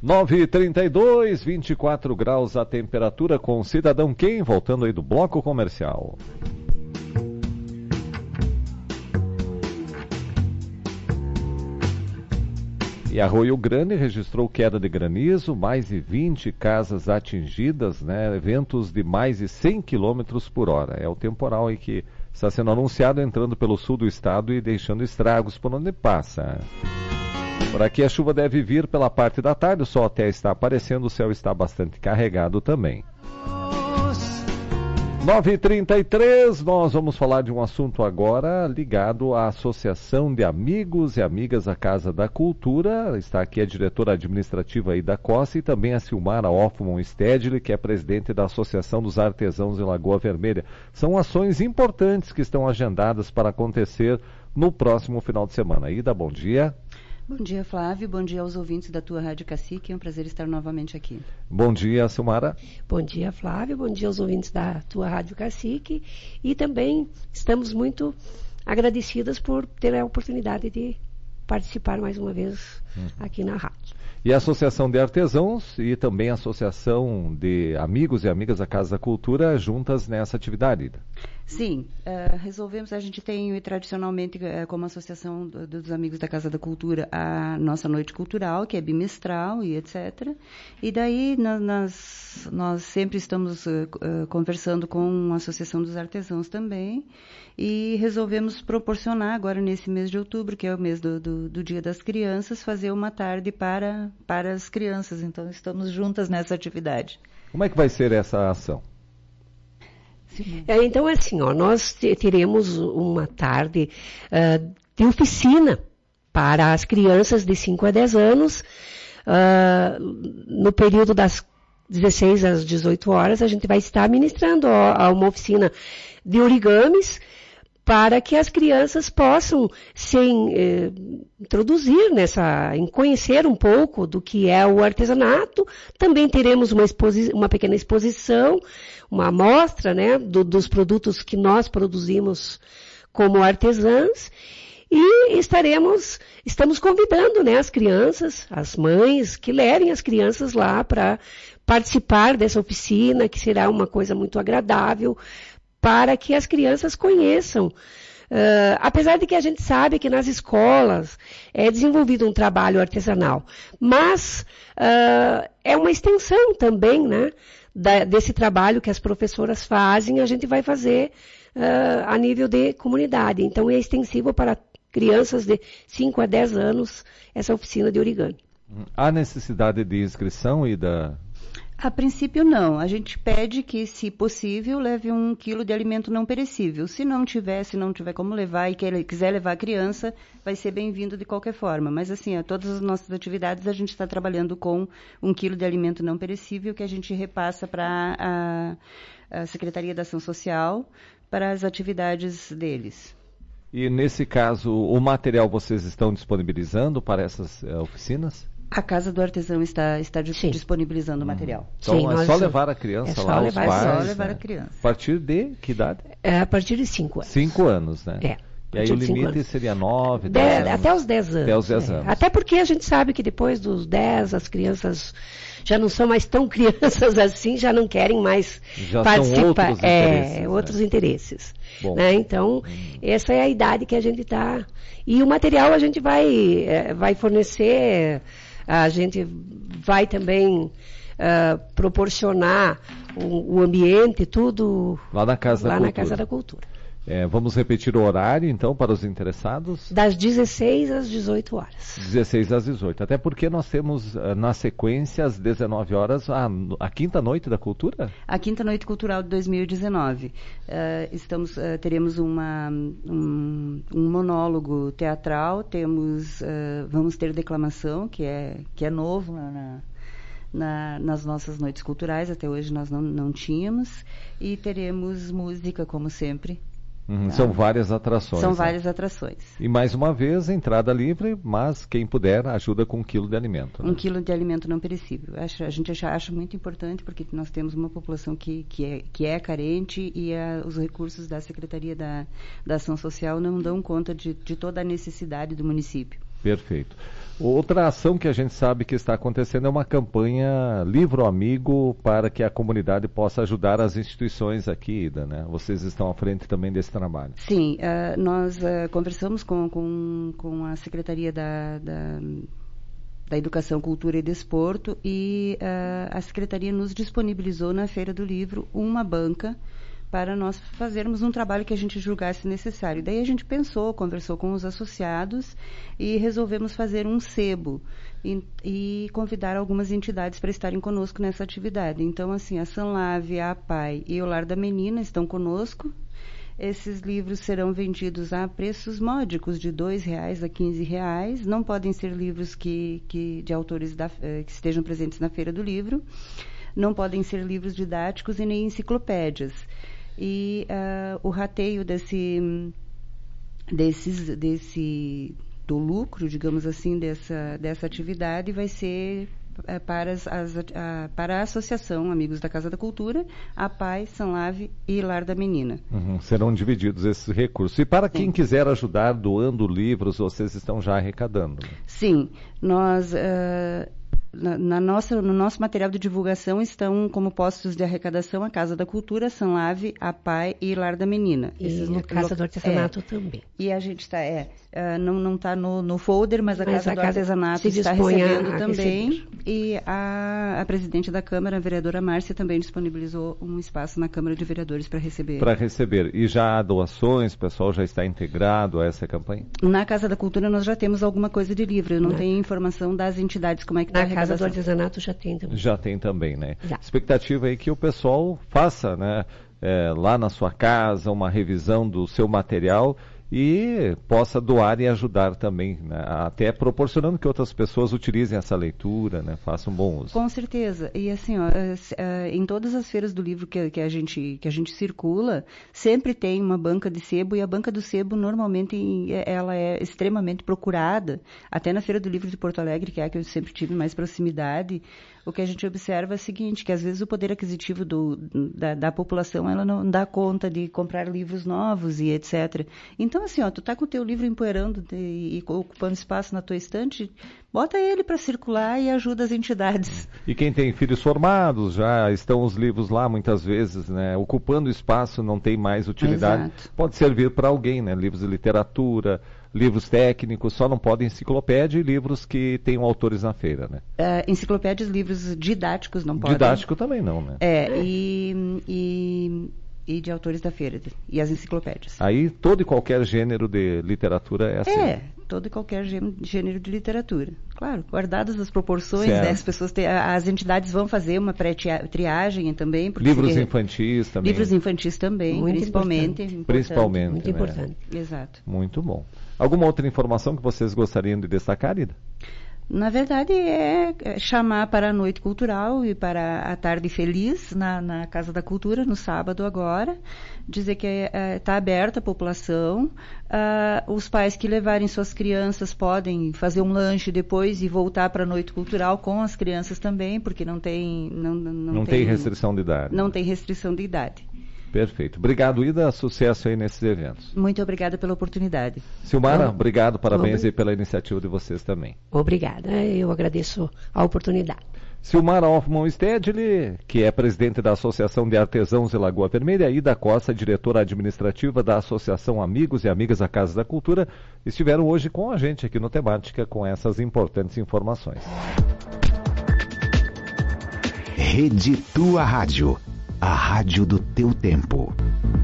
9h32, 24 graus a temperatura com o Cidadão Quem, voltando aí do bloco comercial. E Arroio Grande registrou queda de granizo, mais de 20 casas atingidas, né? Ventos de mais de 100 km por hora. É o temporal aí que está sendo anunciado, entrando pelo sul do estado e deixando estragos por onde passa. Por aqui a chuva deve vir pela parte da tarde, o sol até está aparecendo, o céu está bastante carregado também. 9h33, nós vamos falar de um assunto agora ligado à Associação de Amigos e Amigas da Casa da Cultura. Está aqui a diretora administrativa aí da COSA e também a Silmara Hoffman Stedley, que é presidente da Associação dos Artesãos em Lagoa Vermelha. São ações importantes que estão agendadas para acontecer no próximo final de semana. Ida, bom dia. Bom dia, Flávio. Bom dia aos ouvintes da tua Rádio Cacique. É um prazer estar novamente aqui. Bom dia, Silmara. Bom dia, Flávio. Bom dia aos ouvintes da tua Rádio Cacique. E também estamos muito agradecidas por ter a oportunidade de participar mais uma vez aqui na rádio. E a Associação de Artesãos e também a Associação de Amigos e Amigas da Casa da Cultura juntas nessa atividade. Sim, resolvemos, a gente tem tradicionalmente como Associação dos Amigos da Casa da Cultura a nossa noite cultural, que é bimestral e etc. E daí nós sempre estamos conversando com a Associação dos Artesãos também e resolvemos proporcionar agora nesse mês de outubro, que é o mês do Dia das Crianças, fazer uma tarde para as crianças. Então estamos juntas nessa atividade. Como é que vai ser essa ação? Então, assim, nós teremos uma tarde de oficina para as crianças de 5 a 10 anos. No período das 16 às 18 horas, a gente vai estar ministrando uma oficina de origamis para que as crianças possam se introduzir em conhecer um pouco do que é o artesanato. Também teremos uma pequena exposição, uma amostra, né, dos produtos que nós produzimos como artesãs. E estamos convidando, né, as crianças, as mães, que levem as crianças lá para participar dessa oficina, que será uma coisa muito agradável, para que as crianças conheçam. Apesar de que a gente sabe que nas escolas é desenvolvido um trabalho artesanal, mas é uma extensão também, né, desse trabalho que as professoras fazem, a gente vai fazer a nível de comunidade. Então é extensivo para crianças de 5 a 10 anos essa oficina de origami. Há necessidade de inscrição e da... A princípio não, a gente pede que, se possível, leve 1 quilo de alimento não perecível. Se não tiver como levar e quiser levar a criança, vai ser bem-vindo de qualquer forma. Mas assim, todas as nossas atividades a gente está trabalhando com 1 quilo de alimento não perecível que a gente repassa para a Secretaria da Ação Social para as atividades deles. E nesse caso, o material vocês estão disponibilizando para essas oficinas? A Casa do Artesão está disponibilizando o material. Então Sim, é só levar a criança lá, os pais. É só levar a criança. A partir de que idade? A partir de 5 anos. 5 anos, né? E aí o limite seria 9, 10 anos? Até os 10 anos. Até os 10 anos. Até porque a gente sabe que depois dos 10, as crianças já não são mais tão crianças assim, já não querem mais já participar. São outros interesses. Outros interesses. Bom. Né? Então, essa é a idade que a gente está. E o material a gente vai fornecer, a gente vai também proporcionar o ambiente, tudo lá na Casa da Cultura. Vamos repetir o horário, então, para os interessados? Das 16 às 18 horas. 16 às 18. Até porque nós temos, na sequência, às 19 horas, a Quinta Noite da Cultura? A Quinta Noite Cultural de 2019. Teremos um monólogo teatral, vamos ter declamação, que é novo nas nossas noites culturais, até hoje nós não tínhamos, e teremos música, como sempre. São várias atrações. São várias atrações. E mais uma vez, entrada livre, mas quem puder ajuda com 1 quilo de alimento. Né? 1 quilo de alimento não perecível. A gente acha muito importante, porque nós temos uma população que é carente e os recursos da Secretaria da Ação Social não dão conta de toda a necessidade do município. Perfeito. Outra ação que a gente sabe que está acontecendo é uma campanha Livro Amigo para que a comunidade possa ajudar as instituições aqui, Ida, né? Vocês estão à frente também desse trabalho. Sim, nós conversamos com a Secretaria da Educação, Cultura e Desporto e a Secretaria nos disponibilizou na Feira do Livro uma banca para nós fazermos um trabalho que a gente julgasse necessário. Daí a gente conversou com os associados e resolvemos fazer um sebo e convidar algumas entidades para estarem conosco nessa atividade. Então, assim, a Sanlave, a APAI e o Lar da Menina estão conosco. Esses livros serão vendidos a preços módicos, de R$ 2,00 a R$ 15,00. Não podem ser livros de autores que estejam presentes na Feira do Livro. Não podem ser livros didáticos e nem enciclopédias. E o rateio do lucro, digamos assim, dessa atividade vai ser para a Associação Amigos da Casa da Cultura, a APAI, Sanlave e Lar da Menina. Serão divididos esses recursos. E para quem quiser ajudar doando livros, vocês estão já arrecadando? Né? Sim, nós... no nosso material de divulgação estão como postos de arrecadação a Casa da Cultura, Sanlave, a APAI e Lar da Menina. E a Casa do Artesanato também. E a gente está, não está no folder, mas a Casa do Artesanato está recebendo também. Receber. E a presidente da Câmara, a vereadora Márcia, também disponibilizou um espaço na Câmara de Vereadores para receber. Para receber. E já há doações? O pessoal já está integrado a essa campanha? Na Casa da Cultura nós já temos alguma coisa de livre. Eu não tenho informação das entidades como é que está a Casa do Artesanato já tem também. Já tem também, né? Já. Expectativa aí que o pessoal faça, né? Lá na sua casa, uma revisão do seu material e possa doar e ajudar também, né? Até proporcionando que outras pessoas utilizem essa leitura, né? Façam um bom uso. Com certeza. E assim, em todas as feiras do livro que a gente circula, sempre tem uma banca de sebo, e a banca do sebo normalmente ela é extremamente procurada. Até na Feira do Livro de Porto Alegre, que é a que eu sempre tive mais proximidade, o que a gente observa é o seguinte, que às vezes o poder aquisitivo da população ela não dá conta de comprar livros novos e etc. Então, assim, tu tá com o teu livro empoeirando e ocupando espaço na tua estante, bota ele para circular e ajuda as entidades. E quem tem filhos formados, já estão os livros lá muitas vezes, né? Ocupando espaço, não tem mais utilidade. Exato. Pode servir para alguém, né? Livros de literatura, livros técnicos, só não podem enciclopédia e livros que tenham autores na feira, né? Enciclopédias, livros didáticos não podem. Didático também não, né? E de autores da feira, e as enciclopédias. Aí todo e qualquer gênero de literatura é assim. Todo e qualquer gênero de literatura. Claro, guardadas as proporções, certo. Né? As entidades vão fazer uma pré-triagem também. Livros infantis também. Livros infantis também, muito principalmente. Importante. Principalmente. Muito importante. Exato. Muito bom. Alguma outra informação que vocês gostariam de destacar, Ida? Na verdade, é chamar para a Noite Cultural e para a Tarde Feliz na Casa da Cultura, no sábado agora. Dizer que está aberta a população. Os pais que levarem suas crianças podem fazer um lanche depois e voltar para a Noite Cultural com as crianças também, porque não tem restrição de idade. Não tem restrição de idade. Perfeito. Obrigado, Ida. Sucesso aí nesses eventos. Muito obrigada pela oportunidade. Silmara, obrigado. Parabéns aí pela iniciativa de vocês também. Obrigada. Eu agradeço a oportunidade. Silmara Hoffmann Stedley, que é presidente da Associação de Artesãos de Lagoa Vermelha, e Ida Costa, diretora administrativa da Associação Amigos e Amigas da Casa da Cultura, estiveram hoje com a gente aqui no Temática com essas importantes informações. Rede Tua Rádio. A rádio do teu tempo.